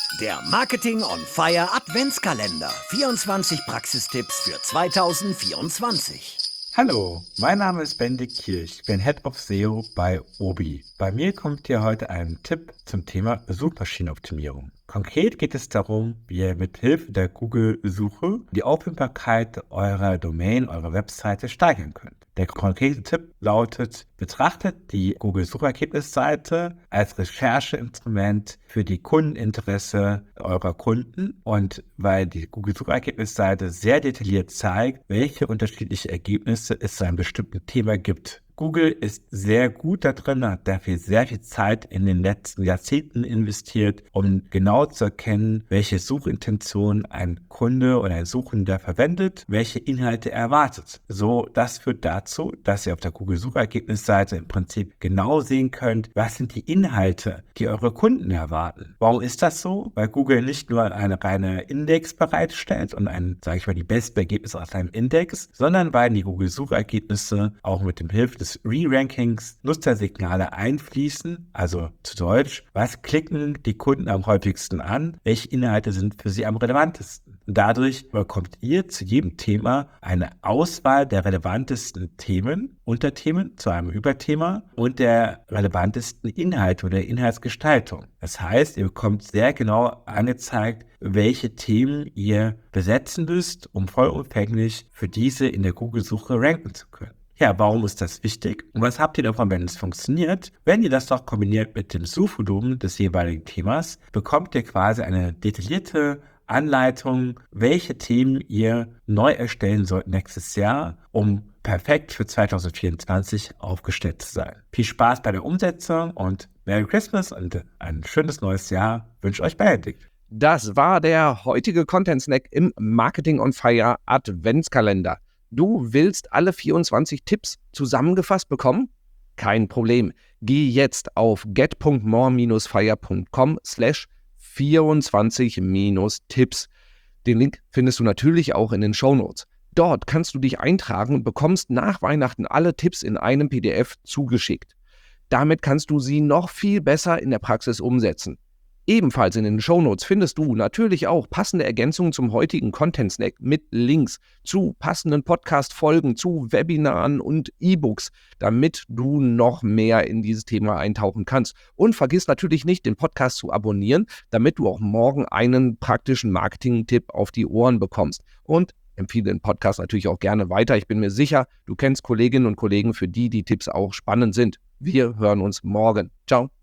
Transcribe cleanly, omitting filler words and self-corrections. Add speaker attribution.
Speaker 1: Der Marketing on Fire Adventskalender. 24 Praxistipps für 2024.
Speaker 2: Hallo, mein Name ist Bendik Kirch, ich bin Head of SEO bei Obi. Bei mir kommt hier heute ein Tipp zum Thema Suchmaschinenoptimierung. Konkret geht es darum, wie ihr mit Hilfe der Google-Suche die Auffindbarkeit eurer Domain, eurer Webseite steigern könnt. Der konkrete Tipp lautet: Betrachtet die Google-Suchergebnisseite als Rechercheinstrument für die Kundeninteresse eurer Kunden, und weil die Google-Suchergebnisseite sehr detailliert zeigt, welche unterschiedliche Ergebnisse es zu einem bestimmten Thema gibt. Google ist sehr gut da drin, hat dafür sehr viel Zeit in den letzten Jahrzehnten investiert, um genau zu erkennen, welche Suchintention ein Kunde oder ein Suchender verwendet, welche Inhalte er erwartet. So, das führt dazu, dass ihr auf der Google-Suchergebnisseite im Prinzip genau sehen könnt, was sind die Inhalte, die eure Kunden erwarten. Warum ist das so? Weil Google nicht nur eine reine Index bereitstellt und die besten Ergebnisse aus einem Index, sondern weil die Google-Suchergebnisse auch mit dem Hilfe des Re-Rankings Nutzersignale einfließen, also zu Deutsch, was klicken die Kunden am häufigsten an, welche Inhalte sind für sie am relevantesten. Dadurch bekommt ihr zu jedem Thema eine Auswahl der relevantesten Themen, Unterthemen zu einem Überthema und der relevantesten Inhalte oder Inhaltsgestaltung. Das heißt, ihr bekommt sehr genau angezeigt, welche Themen ihr besetzen müsst, um vollumfänglich für diese in der Google-Suche ranken zu können. Ja, warum ist das wichtig? Und was habt ihr davon, wenn es funktioniert? Wenn ihr das doch kombiniert mit dem Suchvolumen des jeweiligen Themas, bekommt ihr quasi eine detaillierte Anleitung, welche Themen ihr neu erstellen sollt nächstes Jahr, um perfekt für 2024 aufgestellt zu sein. Viel Spaß bei der Umsetzung und Merry Christmas und ein schönes neues Jahr wünsche euch Benedikt.
Speaker 3: Das war der heutige Content Snack im Marketing on Fire Adventskalender. Du willst alle 24 Tipps zusammengefasst bekommen? Kein Problem. Geh jetzt auf get.more-fire.com/24-Tipps. Den Link findest du natürlich auch in den Shownotes. Dort kannst du dich eintragen und bekommst nach Weihnachten alle Tipps in einem PDF zugeschickt. Damit kannst du sie noch viel besser in der Praxis umsetzen. Ebenfalls in den Shownotes findest du natürlich auch passende Ergänzungen zum heutigen Content Snack mit Links zu passenden Podcast-Folgen, zu Webinaren und E-Books, damit du noch mehr in dieses Thema eintauchen kannst. Und vergiss natürlich nicht, den Podcast zu abonnieren, damit du auch morgen einen praktischen Marketing-Tipp auf die Ohren bekommst. Und empfehle den Podcast natürlich auch gerne weiter. Ich bin mir sicher, du kennst Kolleginnen und Kollegen, für die die Tipps auch spannend sind. Wir hören uns morgen. Ciao.